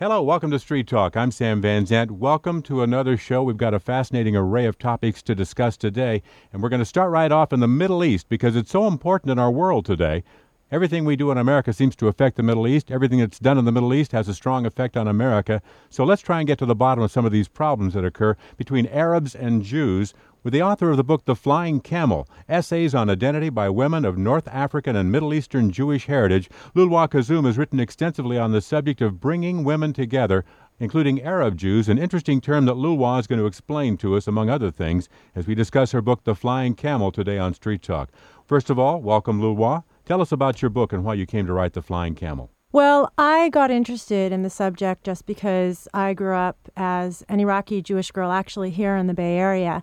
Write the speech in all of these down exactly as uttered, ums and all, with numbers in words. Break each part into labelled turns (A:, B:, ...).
A: Hello, welcome to Street Talk. I'm Sam Van Zandt. Welcome to another show. We've got a fascinating array of topics to discuss today, and we're going to start right off in the Middle East because it's so important in our world today. Everything we do in America seems to affect the Middle East. Everything that's done in the Middle East has a strong effect on America. So let's try and get to the bottom of some of these problems that occur between Arabs and Jews with the author of the book, The Flying Camel, Essays on Identity by Women of North African and Middle Eastern Jewish Heritage. Lulwa Kazum has written extensively on the subject of bringing women together, including Arab Jews, an interesting term that Lulwa is going to explain to us, among other things, as we discuss her book, The Flying Camel, today on Street Talk. First of all, welcome, Lulwa. Tell us about your book and why you came to write The Flying Camel.
B: Well, I got interested in the subject just because I grew up as an Iraqi Jewish girl, actually here in the Bay Area.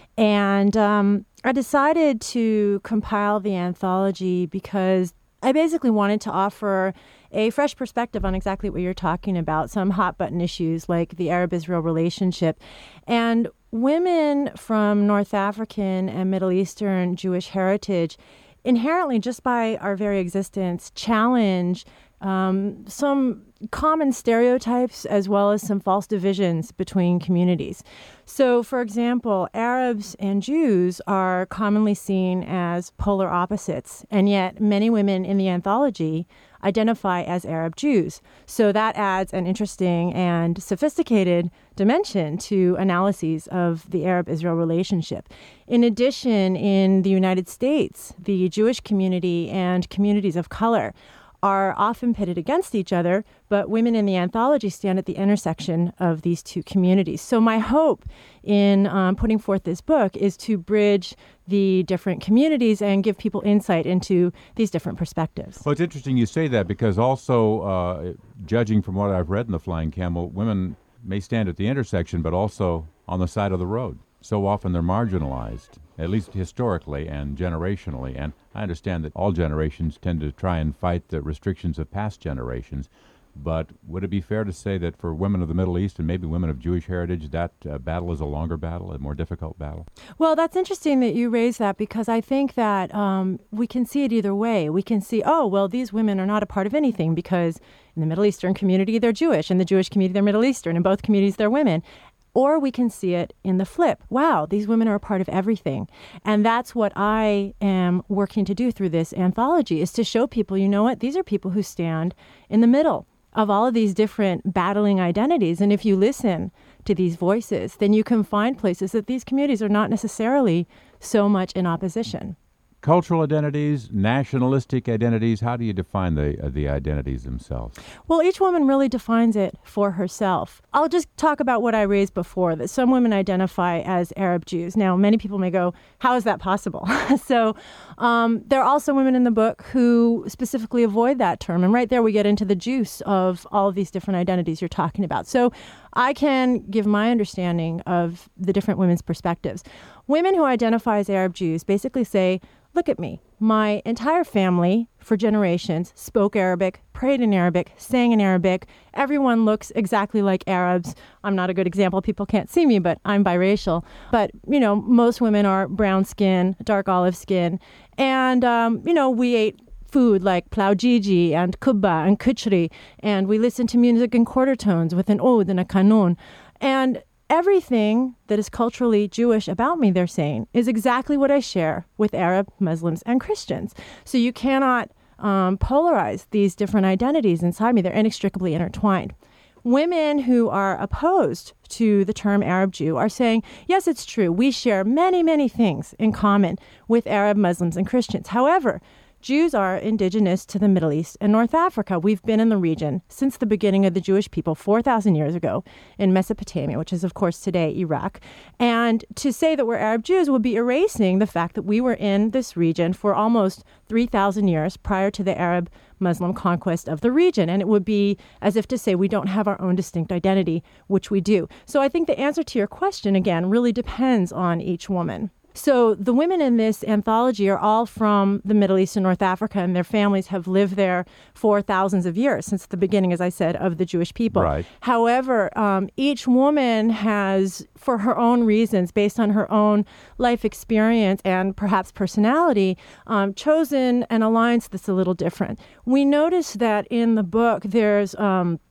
B: And um, I decided to compile the anthology because I basically wanted to offer a fresh perspective on exactly what you're talking about, some hot-button issues like the Arab-Israel relationship. And women from North African and Middle Eastern Jewish heritage inherently, just by our very existence, challenge um, some common stereotypes as well as some false divisions between communities. So, for example, Arabs and Jews are commonly seen as polar opposites, and yet many women in the anthology identify as Arab Jews. So that adds an interesting and sophisticated dimension to analyses of the Arab-Israel relationship. In addition, in the United States, the Jewish community and communities of color are often pitted against each other, but women in the anthology stand at the intersection of these two communities. So my hope in um, putting forth this book is to bridge the different communities and give people insight into these different perspectives.
A: Well, it's interesting you say that because also, uh, judging from what I've read in The Flying Camel, women may stand at the intersection, but also on the side of the road. So often they're marginalized, at least historically and generationally. And I understand that all generations tend to try and fight the restrictions of past generations. But would it be fair to say that for women of the Middle East and maybe women of Jewish heritage, that uh, battle is a longer battle, a more difficult battle?
B: Well, that's interesting that you raise that because I think that um, we can see it either way. We can see, oh, well, these women are not a part of anything because in the Middle Eastern community, they're Jewish. In the Jewish community, they're Middle Eastern. In both communities, they're women. Or we can see it in the flip. Wow, these women are a part of everything. And that's what I am working to do through this anthology, is to show people, you know what, these are people who stand in the middle of all of these different battling identities. And if you listen to these voices, then you can find places that these communities are not necessarily so much in opposition.
A: Cultural identities, nationalistic identities, how do you define the uh, the identities themselves?
B: Well, each woman really defines it for herself. I'll just talk about what I raised before, that some women identify as Arab Jews. Now, many people may go, how is that possible? so um, there are also women in the book who specifically avoid that term. And right there we get into the juice of all of these different identities you're talking about. So I can give my understanding of the different women's perspectives. Women who identify as Arab Jews basically say, look at me. My entire family, for generations, spoke Arabic, prayed in Arabic, sang in Arabic. Everyone looks exactly like Arabs. I'm not a good example. People can't see me, but I'm biracial. But, you know, most women are brown skin, dark olive skin. And, um, you know, we ate food like plaujiji and kubba and kuchri. And we listened to music in quarter tones with an oud and a kanun. And everything that is culturally Jewish about me, they're saying, is exactly what I share with Arab, Muslims, and Christians. So you cannot um, polarize these different identities inside me. They're inextricably intertwined. Women who are opposed to the term Arab Jew are saying, yes, it's true. We share many, many things in common with Arab, Muslims, and Christians. However, Jews are indigenous to the Middle East and North Africa. We've been in the region since the beginning of the Jewish people four thousand years ago in Mesopotamia, which is, of course, today Iraq. And to say that we're Arab Jews would be erasing the fact that we were in this region for almost three thousand years prior to the Arab Muslim conquest of the region. And it would be as if to say we don't have our own distinct identity, which we do. So I think the answer to your question, again, really depends on each woman. So the women in this anthology are all from the Middle East and North Africa, and their families have lived there for thousands of years, since the beginning, as I said, of the Jewish people.
A: Right.
B: However, um, each woman has, for her own reasons, based on her own life experience and perhaps personality, um, chosen an alliance that's a little different. We notice that in the book there's... Um,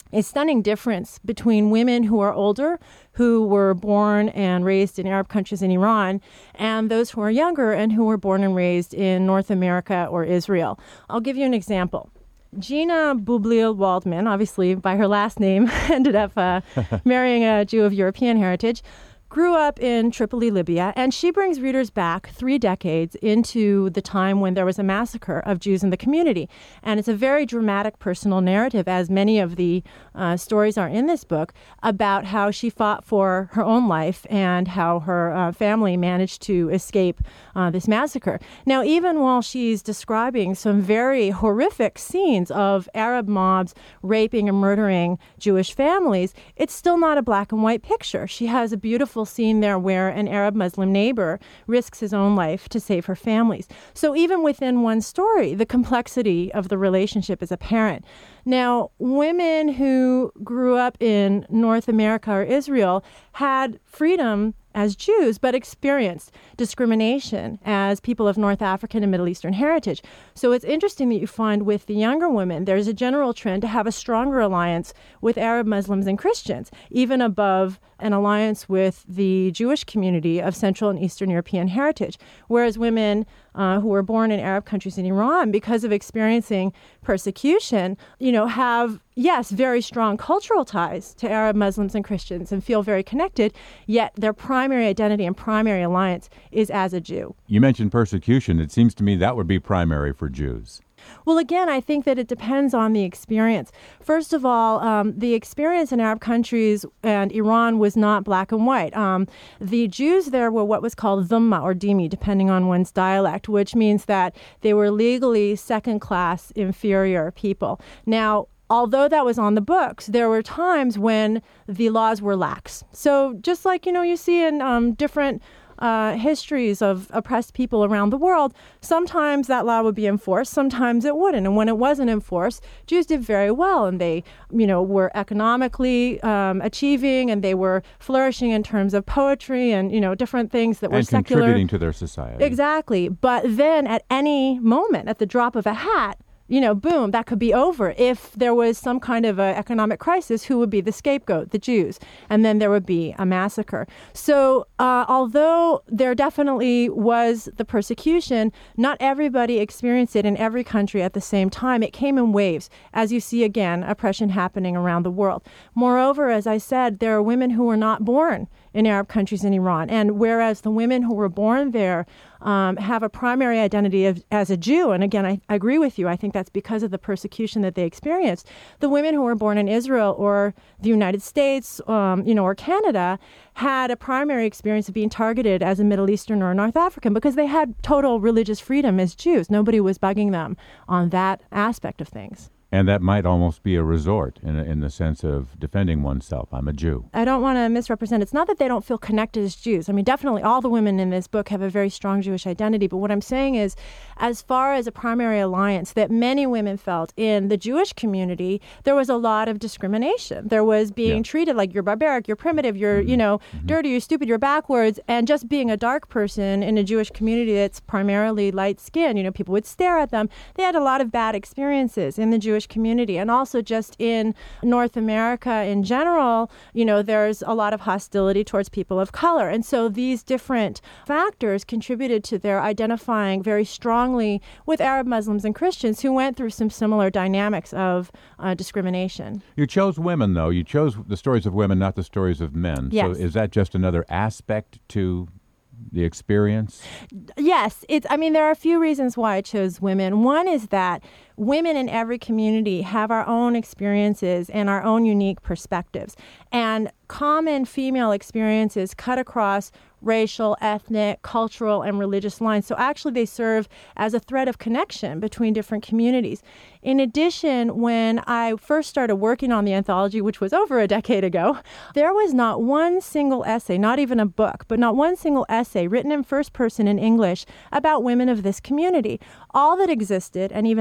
B: a stunning difference between women who are older, who were born and raised in Arab countries in Iran, and those who are younger and who were born and raised in North America or Israel. I'll give you an example. Gina Boublil Waldman, obviously by her last name, ended up uh, marrying a Jew of European heritage, grew up in Tripoli, Libya, and she brings readers back three decades into the time when there was a massacre of Jews in the community. And it's a very dramatic personal narrative, as many of the uh, stories are in this book, about how she fought for her own life and how her uh, family managed to escape uh, this massacre. Now, even while she's describing some very horrific scenes of Arab mobs raping and murdering Jewish families, it's still not a black and white picture. She has a beautiful scene there where an Arab Muslim neighbor risks his own life to save her families. So even within one story, the complexity of the relationship is apparent. Now, women who grew up in North America or Israel had freedom as Jews, but experienced discrimination as people of North African and Middle Eastern heritage. So it's interesting that you find with the younger women, there's a general trend to have a stronger alliance with Arab Muslims and Christians, even above an alliance with the Jewish community of Central and Eastern European heritage. Whereas women uh, who were born in Arab countries in Iran, because of experiencing persecution, you know, have, yes, very strong cultural ties to Arab Muslims and Christians and feel very connected, yet their primary identity and primary alliance is as a Jew.
A: You mentioned persecution. It seems to me that would be primary for Jews.
B: Well, again, I think that it depends on the experience. First of all, um, the experience in Arab countries and Iran was not black and white. Um, the Jews there were what was called dhimma or dhimmi, depending on one's dialect, which means that they were legally second-class inferior people. Now, although that was on the books, there were times when the laws were lax. So just like, you know, you see in um, different Uh, histories of oppressed people around the world, sometimes that law would be enforced, sometimes it wouldn't. And when it wasn't enforced, Jews did very well, and they, you know, were economically um, achieving, and they were flourishing in terms of poetry and, you know, different things that were
A: and
B: secular.
A: Contributing to their society.
B: Exactly. But then at any moment, at the drop of a hat, you know, boom, that could be over. If there was some kind of an economic crisis, who would be the scapegoat? The Jews. And then there would be a massacre. So uh, although there definitely was the persecution, not everybody experienced it in every country at the same time. It came in waves, as you see, again, oppression happening around the world. Moreover, as I said, there are women who were not born in Arab countries in Iran. And whereas the women who were born there um, have a primary identity of, as a Jew, and again, I, I agree with you, I think that's because of the persecution that they experienced, the women who were born in Israel or the United States, um, you know, or Canada, had a primary experience of being targeted as a Middle Eastern or a North African because they had total religious freedom as Jews. Nobody was bugging them on that aspect of things.
A: And that might almost be a resort in, in the sense of defending oneself. I'm a Jew.
B: I don't want to misrepresent. It's not that they don't feel connected as Jews. I mean, definitely all the women in this book have a very strong Jewish identity. But what I'm saying is, as far as a primary alliance that many women felt in the Jewish community, there was a lot of discrimination. There was being yeah. treated like you're barbaric, you're primitive, you're, mm-hmm. you know, mm-hmm. dirty, you're stupid, you're backwards. And just being a dark person in a Jewish community that's primarily light skinned, you know, people would stare at them. They had a lot of bad experiences in the Jewish community, and also just in North America in general, you know, there's a lot of hostility towards people of color. And so these different factors contributed to their identifying very strongly with Arab Muslims and Christians who went through some similar dynamics of uh, discrimination.
A: You chose women, though. You chose the stories of women, not the stories of men.
B: Yes.
A: So is that just another aspect to the experience?
B: Yes. It's, I mean, there are a few reasons why I chose women. One is that women in every community have our own experiences and our own unique perspectives. And common female experiences cut across racial, ethnic, cultural, and religious lines. So actually they serve as a thread of connection between different communities. In addition, when I first started working on the anthology, which was over a decade ago, there was not one single essay, not even a book, but not one single essay written in first person in English about women of this community. All that existed, and even that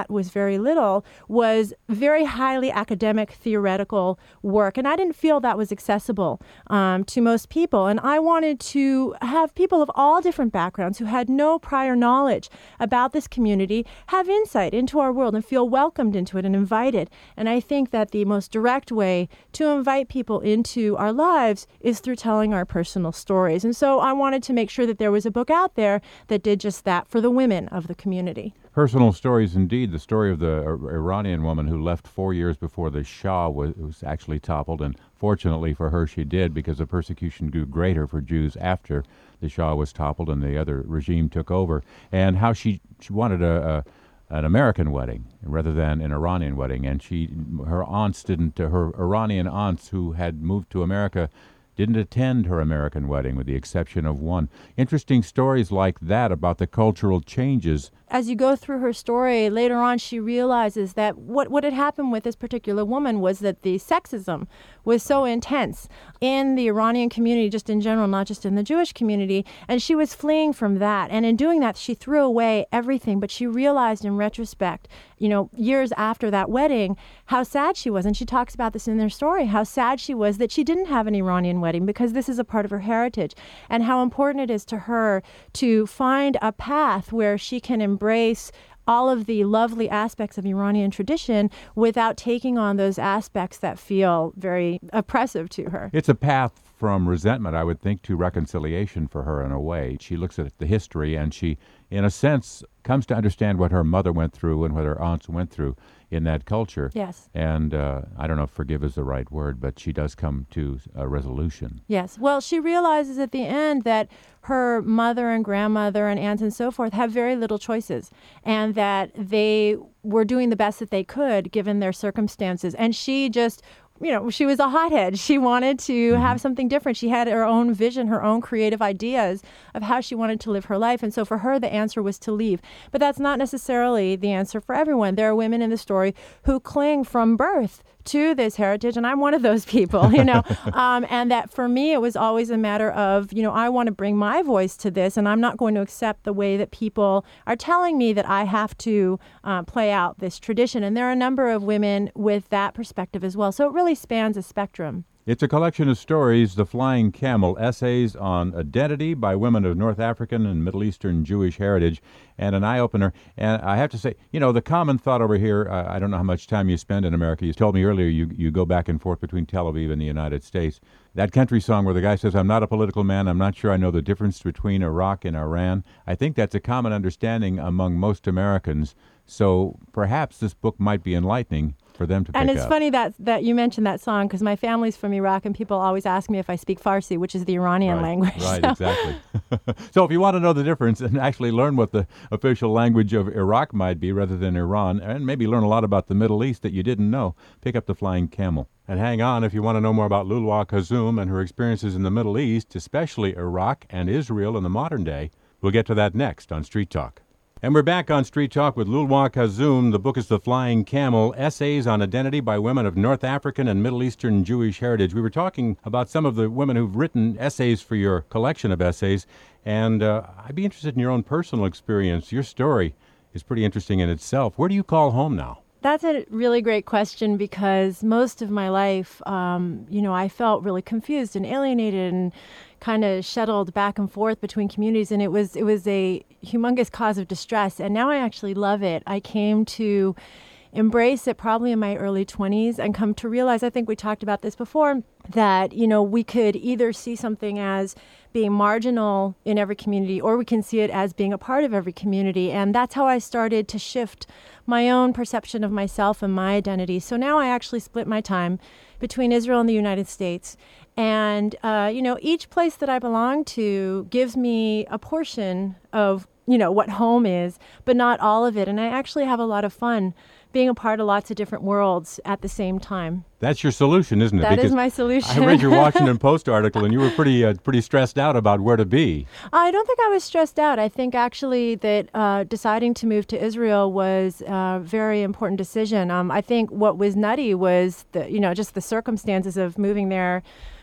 B: was very little, was very highly academic, theoretical work. And I didn't feel that was accessible um, to most people. And I wanted to have people of all different backgrounds who had no prior knowledge about this community have insight into our world and feel welcomed into it and invited. And I think that the most direct way to invite people into our lives is through telling our personal stories. And so I wanted to make sure that there was a book out there that did just that for the women of the community.
A: Personal stories indeed. The story of the Iranian woman who left four years before the Shah was, was actually toppled, and fortunately for her she did, because the persecution grew greater for Jews after the Shah was toppled and the other regime took over, and how she, she wanted a, a an American wedding rather than an Iranian wedding, and she her aunts didn't, her Iranian aunts who had moved to America didn't attend her American wedding, with the exception of one. Interesting stories like that about the cultural changes.
B: As you go through her story, later on she realizes that what, what had happened with this particular woman was that the sexism was so intense in the Iranian community, just in general, not just in the Jewish community, and she was fleeing from that. And in doing that, she threw away everything, but she realized in retrospect, you know, years after that wedding, how sad she was. And she talks about this in their story, how sad she was that she didn't have an Iranian wedding, because this is a part of her heritage, and how important it is to her to find a path where she can embrace all of the lovely aspects of Iranian tradition without taking on those aspects that feel very oppressive to her.
A: It's a path from resentment, I would think, to reconciliation for her in a way. She looks at the history and she, in a sense, comes to understand what her mother went through and what her aunts went through in that culture.
B: Yes.
A: And uh, I don't know if forgive is the right word, but she does come to a resolution.
B: Yes. Well, she realizes at the end that her mother and grandmother and aunts and so forth have very little choices, and that they were doing the best that they could given their circumstances. And she just, you know, she was a hothead. She wanted to mm-hmm. have something different. She had her own vision, her own creative ideas of how she wanted to live her life. And so for her, the answer was to leave. But that's not necessarily the answer for everyone. There are women in the story who cling from birth to this heritage, and I'm one of those people, you know, um, and that for me, it was always a matter of, you know, I want to bring my voice to this, and I'm not going to accept the way that people are telling me that I have to uh, play out this tradition. And there are a number of women with that perspective as well. So it really spans a spectrum.
A: It's a collection of stories, The Flying Camel, essays on identity by women of North African and Middle Eastern Jewish heritage, and an eye-opener. And I have to say, you know, the common thought over here, uh, I don't know how much time you spend in America. You told me earlier you, you go back and forth between Tel Aviv and the United States. That country song where the guy says, I'm not a political man, I'm not sure I know the difference between Iraq and Iran. I think that's a common understanding among most Americans. So perhaps this book might be enlightening for them to pick up.
B: And it's up. funny that that you mentioned that song, because my family's from Iraq, and people always ask me if I speak Farsi, which is the Iranian
A: right,
B: language.
A: Right,
B: so.
A: exactly. So if you want to know the difference and actually learn what the official language of Iraq might be rather than Iran, and maybe learn a lot about the Middle East that you didn't know, pick up The Flying Camel. And hang on if you want to know more about Lulwa Khazzoom and her experiences in the Middle East, especially Iraq and Israel in the modern day. We'll get to that next on Street Talk. And we're back on Street Talk with Lulwa Khazzoom. The book is The Flying Camel, Essays on Identity by Women of North African and Middle Eastern Jewish Heritage. We were talking about some of the women who've written essays for your collection of essays, and uh, I'd be interested in your own personal experience. Your story is pretty interesting in itself. Where do you call home now?
B: That's a really great question, because most of my life, um, you know, I felt really confused and alienated and kind of shuttled back and forth between communities, and it was it was a humongous cause of distress. And now I actually love it. I came to embrace it probably in my early twenties and come to realize, I think we talked about this before, that, you know, we could either see something as being marginal in every community, or we can see it as being a part of every community. And that's how I started to shift my own perception of myself and my identity. So now I actually split my time between Israel and the United States. And, uh, you know, each place that I belong to gives me a portion of, you know, what home is, but not all of it. And I actually have a lot of fun being a part of lots of different worlds at the same time.
A: That's your solution, isn't it?
B: That
A: because
B: is my solution.
A: I read your Washington Post article, and you were pretty uh, pretty stressed out about where to be.
B: I don't think I was stressed out. I think actually that uh, deciding to move to Israel was a very important decision. Um, I think what was nutty was the, you know, just the circumstances of moving there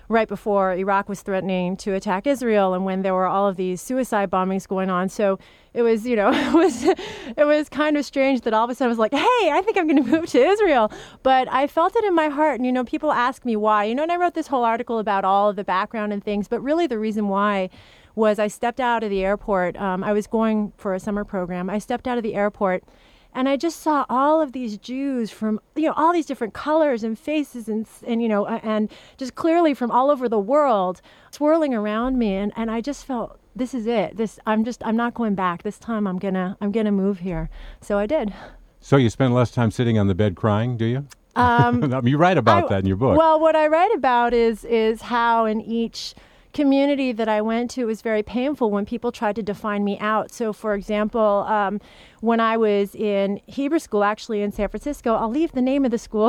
B: right before Iraq was threatening to attack Israel and when there were all of these suicide bombings going on. So it was, you know, it was it was kind of strange that all of a sudden I was like, hey, I think I'm going to move to Israel. But I felt it in my heart. And, you know, people ask me why. You know, and I wrote this whole article about all of the background and things. But really the reason why was I stepped out of the airport. Um, I was going for a summer program. I stepped out of the airport and I just saw all of these Jews from, you know, all these different colors and faces and, and you know, and just clearly from all over the world swirling around me. And, and I just felt, this is it. This, I'm just, I'm not going back. This time I'm gonna, I'm gonna move here. So I did.
A: So you spend less time sitting on the bed crying, do you? Um, you write about
B: I,
A: that in your book.
B: Well, what I write about is, is how in each community that I went to, it was very painful when people tried to define me out. So, for example, um, when I was in Hebrew school, actually in San Francisco, I'll leave the name of the school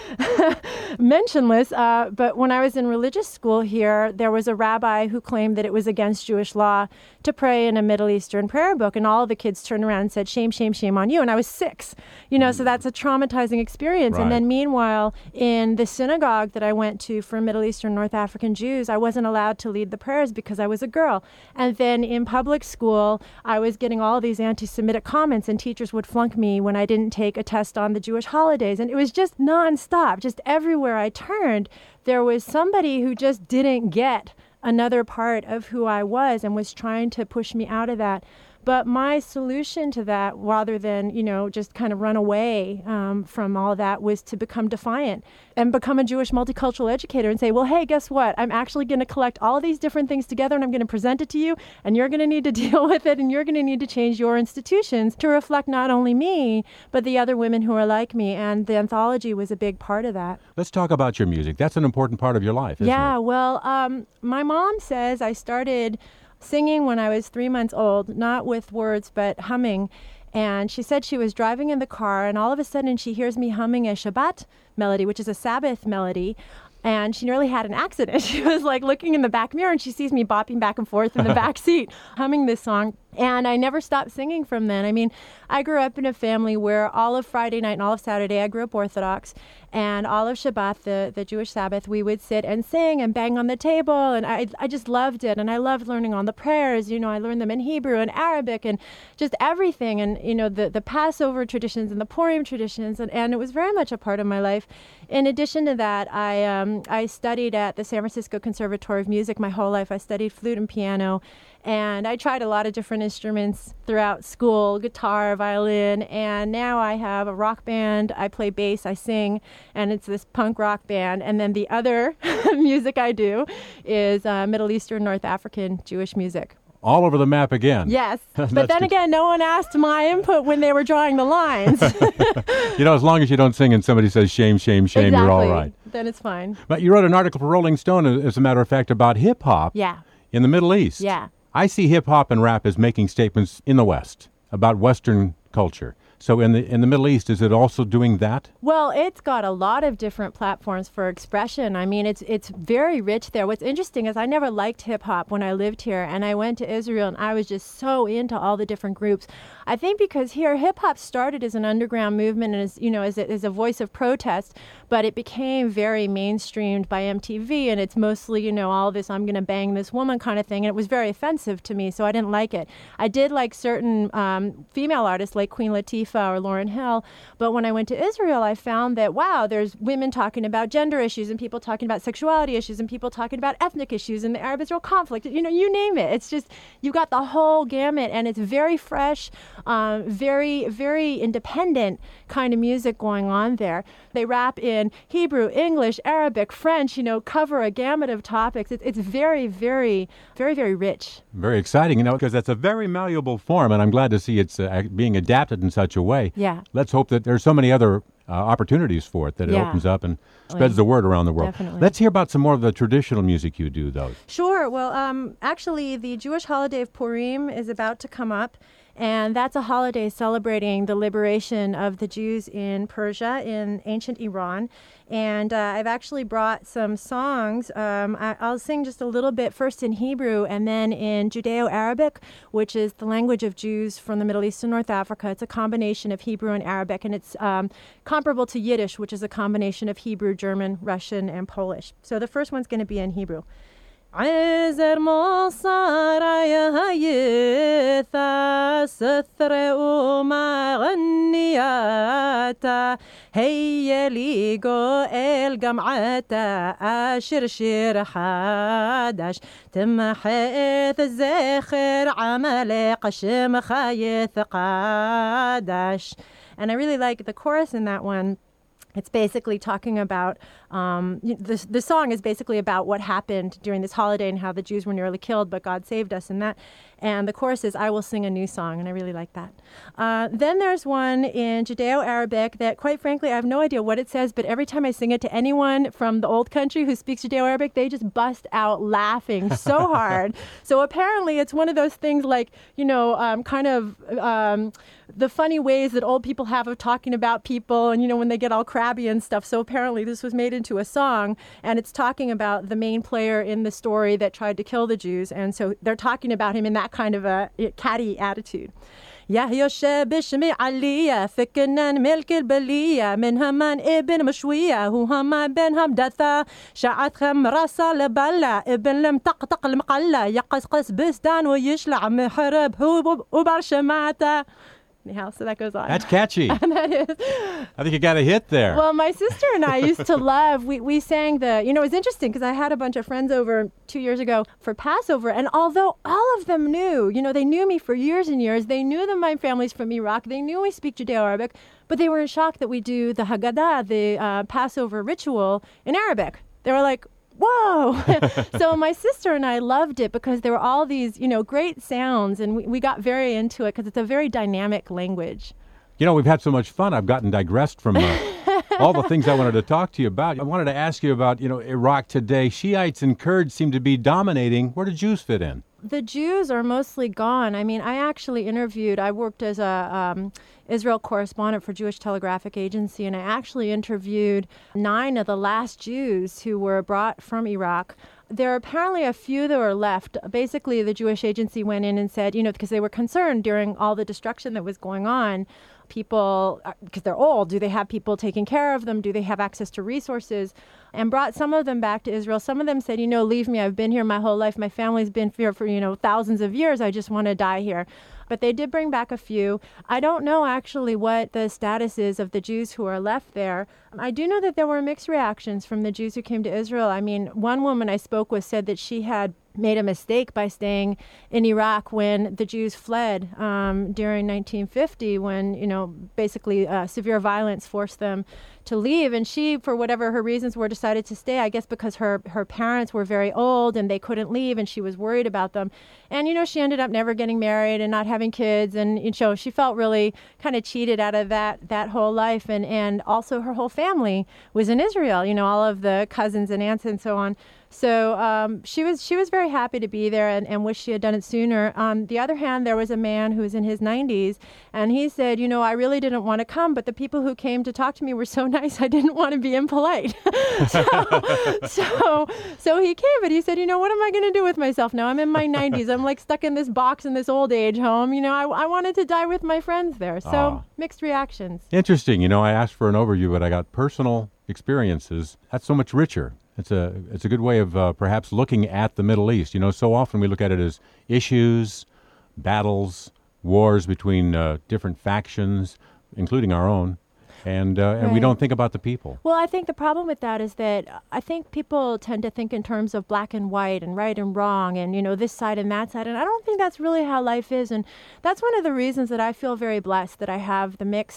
B: mentionless, uh, but when I was in religious school here, there was a rabbi who claimed that it was against Jewish law to pray in a Middle Eastern prayer book, and all of the kids turned around and said, shame, shame, shame on you, and I was six. You know, so that's a traumatizing experience.
A: Right.
B: And then meanwhile, in the synagogue that I went to for Middle Eastern North African Jews, I wasn't allowed to lead the prayers because I was a girl. And then in public school, I was getting all these anti-Semitic comments, and teachers would flunk me when I didn't take a test on the Jewish holidays. And it was just nonstop. Just everywhere I turned, there was somebody who just didn't get another part of who I was and was trying to push me out of that. But my solution to that, rather than, you know, just kind of run away um, from all that, was to become defiant and become a Jewish multicultural educator and say, well, hey, guess what? I'm actually going to collect all of these different things together and I'm going to present it to you, and you're going to need to deal with it, and you're going to need to change your institutions to reflect not only me, but the other women who are like me. And the anthology was a big part of that.
A: Let's talk about your music. That's an important part of your life, isn't
B: yeah,
A: it?
B: well, um, my mom says I started singing when I was three months old, not with words, but humming. And she said she was driving in the car, and all of a sudden she hears me humming a Shabbat melody, which is a Sabbath melody. And she nearly had an accident. She was like looking in the back mirror, and she sees me bopping back and forth in the back seat, humming this song. And I never stopped singing from then. I mean, I grew up in a family where all of Friday night and all of Saturday, I grew up Orthodox, and all of Shabbat, the, the Jewish Sabbath, we would sit and sing and bang on the table. And I I just loved it. And I loved learning all the prayers. You know, I learned them in Hebrew and Arabic and just everything. And, you know, the, the Passover traditions and the Purim traditions. And, and it was very much a part of my life. In addition to that, I um, I studied at the San Francisco Conservatory of Music my whole life. I studied flute and piano. And I tried a lot of different instruments throughout school, guitar, violin, and now I have a rock band. I play bass, I sing, and it's this punk rock band. And then the other music I do is uh, Middle Eastern, North African Jewish music.
A: All over the map again.
B: Yes. But then good. Again, no one asked my input when they were drawing the lines.
A: You know, as long as you don't sing and somebody says shame, shame, shame,
B: exactly.
A: You're all right.
B: Then it's fine.
A: But you wrote an article for Rolling Stone, as a matter of fact, about hip-hop
B: yeah.
A: in the Middle East.
B: Yeah.
A: I see hip-hop and rap as making statements in the West about Western culture. So in the in the Middle East, is it also doing that?
B: Well, it's got a lot of different platforms for expression. I mean, it's it's very rich there. What's interesting is I never liked hip hop when I lived here, and I went to Israel, and I was just so into all the different groups. I think because here hip hop started as an underground movement and as you know as a, as a voice of protest, but it became very mainstreamed by M T V, and it's mostly you know all this I'm gonna bang this woman kind of thing, and it was very offensive to me, so I didn't like it. I did like certain um, female artists like Queen Latifah or Lauryn Hill, but when I went to Israel, I found that, wow, there's women talking about gender issues and people talking about sexuality issues and people talking about ethnic issues and the Arab-Israel conflict, you know, you name it. It's just, you got the whole gamut, and it's very fresh, um, very, very independent kind of music going on there. They rap in Hebrew, English, Arabic, French, you know, cover a gamut of topics. It's, it's very, very, very, very rich.
A: Very exciting, you know, because that's a very malleable form, and I'm glad to see it's uh, being adapted in such a way.
B: Yeah.
A: Let's hope that there's so many other uh, opportunities for it, that it
B: yeah.
A: opens up and spreads the word around the world.
B: Definitely.
A: Let's hear about some more of the traditional music you do, though.
B: Sure. Well, um, actually, the Jewish holiday of Purim is about to come up. And that's a holiday celebrating the liberation of the Jews in Persia, in ancient Iran. And uh, I've actually brought some songs. Um, I, I'll sing just a little bit first in Hebrew and then in Judeo-Arabic, which is the language of Jews from the Middle East and North Africa. It's a combination of Hebrew and Arabic, and it's um, comparable to Yiddish, which is a combination of Hebrew, German, Russian, and Polish. So the first one's going to be in Hebrew. عزر مصارى يهيثا ستر وما غنياتا هيا ليقو الجمعتا أشر شير حادش تم حيث الزخر عملق شم خايث قادش. And I really like the chorus in that one. It's basically talking about, um, the, the song is basically about what happened during this holiday and how the Jews were nearly killed, but God saved us in that. And the chorus is, I will sing a new song, and I really like that. Uh, then there's one in Judeo-Arabic that, quite frankly, I have no idea what it says, but every time I sing it to anyone from the old country who speaks Judeo-Arabic, they just bust out laughing so hard. So apparently it's one of those things like, you know, um, kind of um, the funny ways that old people have of talking about people and, you know, when they get all crabby and stuff. So apparently this was made into a song, and it's talking about the main player in the story that tried to kill the Jews. And so they're talking about him in that kind of a catty attitude. يا الشاب الشمي عليا فكنا ملك البلية من همان ابن مشوية هو هما بن همدثة شعت خم راسا لبلا ابن لم تقطق المقلة يقصقص بستان ويشلع محرب هو وبرشماته. Anyhow, so that goes on.
A: That's catchy.
B: That is.
A: I think you got a hit there.
B: Well, my sister and I used to love, we, we sang the, you know, it was interesting because I had a bunch of friends over two years ago for Passover. And although all of them knew, you know, they knew me for years and years. They knew that my family's from Iraq. They knew we speak Judeo-Arabic. But they were in shock that we do the Haggadah, the uh, Passover ritual, in Arabic. They were like, whoa. So my sister and I loved it because there were all these, you know, great sounds, and we, we got very into it because it's a very dynamic language.
A: You know, we've had so much fun. I've gotten digressed from uh, all the things I wanted to talk to you about. I wanted to ask you about, you know, Iraq today. Shiites and Kurds seem to be dominating. Where do Jews fit in?
B: The Jews are mostly gone. I mean, I actually interviewed, I worked as a um, Israel correspondent for Jewish Telegraphic Agency, and I actually interviewed nine of the last Jews who were brought from Iraq. There are apparently a few that were left. Basically, the Jewish agency went in and said, you know, because they were concerned during all the destruction that was going on, people, because they're old, do they have people taking care of them? Do they have access to resources? And brought some of them back to Israel. Some of them said, you know, leave me. I've been here my whole life. My family's been here for, you know, thousands of years. I just want to die here. But they did bring back a few. I don't know actually what the status is of the Jews who are left there. I do know that there were mixed reactions from the Jews who came to Israel. I mean, one woman I spoke with said that she had made a mistake by staying in Iraq when the Jews fled um, during nineteen fifty, when, you know, basically uh, severe violence forced them to leave. And she, for whatever her reasons were, decided to stay, I guess because her, her parents were very old and they couldn't leave and she was worried about them. And, you know, she ended up never getting married and not having kids. And, you know, she felt really kind of cheated out of that, that whole life. And, and also her whole family was in Israel, you know, all of the cousins and aunts and so on. So um, she was she was very happy to be there and, and wished she had done it sooner. On the other hand, there was a man who was in his nineties, and he said, you know, I really didn't want to come, but the people who came to talk to me were so nice, I didn't want to be impolite. so, so, so he came, but he said, you know, what am I going to do with myself now? I'm in my nineties. I'm like stuck in this box in this old age home. You know, I, I wanted to die with my friends there. So ah. Mixed reactions.
A: Interesting. You know, I asked for an overview, but I got personal experiences. That's so much richer. It's a it's a good way of uh, perhaps looking at the Middle East. You know, so often we look at it as issues, battles, wars between uh, different factions, including our own, and uh, and
B: right.
A: we don't think about the people.
B: Well, I think the problem with that is that I think people tend to think in terms of black and white and right and wrong and, you know, this side and that side. And I don't think that's really how life is. And that's one of the reasons that I feel very blessed that I have the mixed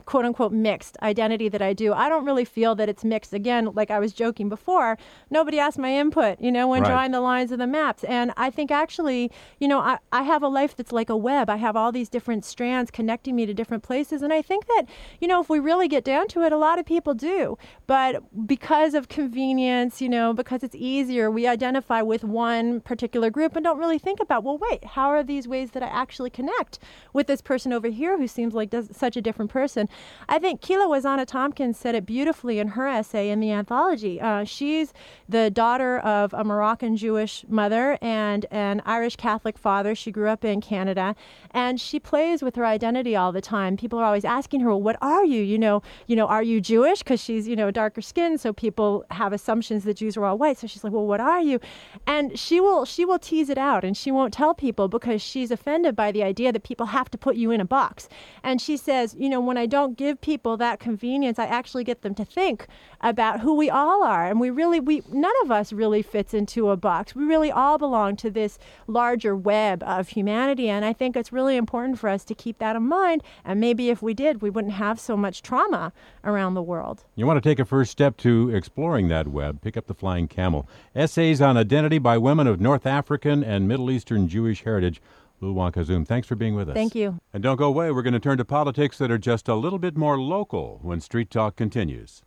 B: quote unquote mixed identity that I do. I don't really feel that it's mixed. Again, like I was joking before, nobody asked my input, you know, when
A: Right.
B: drawing the lines of the maps. And I think actually, you know, I, I have a life that's like a web. I have all these different strands connecting me to different places. And I think that, you know, if we really get down to it, a lot of people do. But because of convenience, you know, because it's easier, we identify with one particular group and don't really think about, well, wait, how are these ways that I actually connect with this person over here who seems like does, such a different person? I think Kila Wazana Tompkins said it beautifully in her essay in the anthology. Uh, she's the daughter of a Moroccan Jewish mother and an Irish Catholic father. She grew up in Canada, and she plays with her identity all the time. People are always asking her, well, what are you? You know, you know, are you Jewish? Because she's, you know, darker skinned, so people have assumptions that Jews are all white. So she's like, well, what are you? And she will she will tease it out, and she won't tell people because she's offended by the idea that people have to put you in a box. And she says, you know, when I don't give people that convenience, I actually get them to think about who we all are. And we really, we none of us really fits into a box. We really all belong to this larger web of humanity. And I think it's really important for us to keep that in mind. And maybe if we did, we wouldn't have so much trauma around the world.
A: You want to take a first step to exploring that web, pick up The Flying Camel. Essays on Identity by Women of North African and Middle Eastern Jewish Heritage. Luluan Kazum, thanks for being with us.
B: Thank you.
A: And don't go away. We're going to turn to politics that are just a little bit more local when Street Talk continues.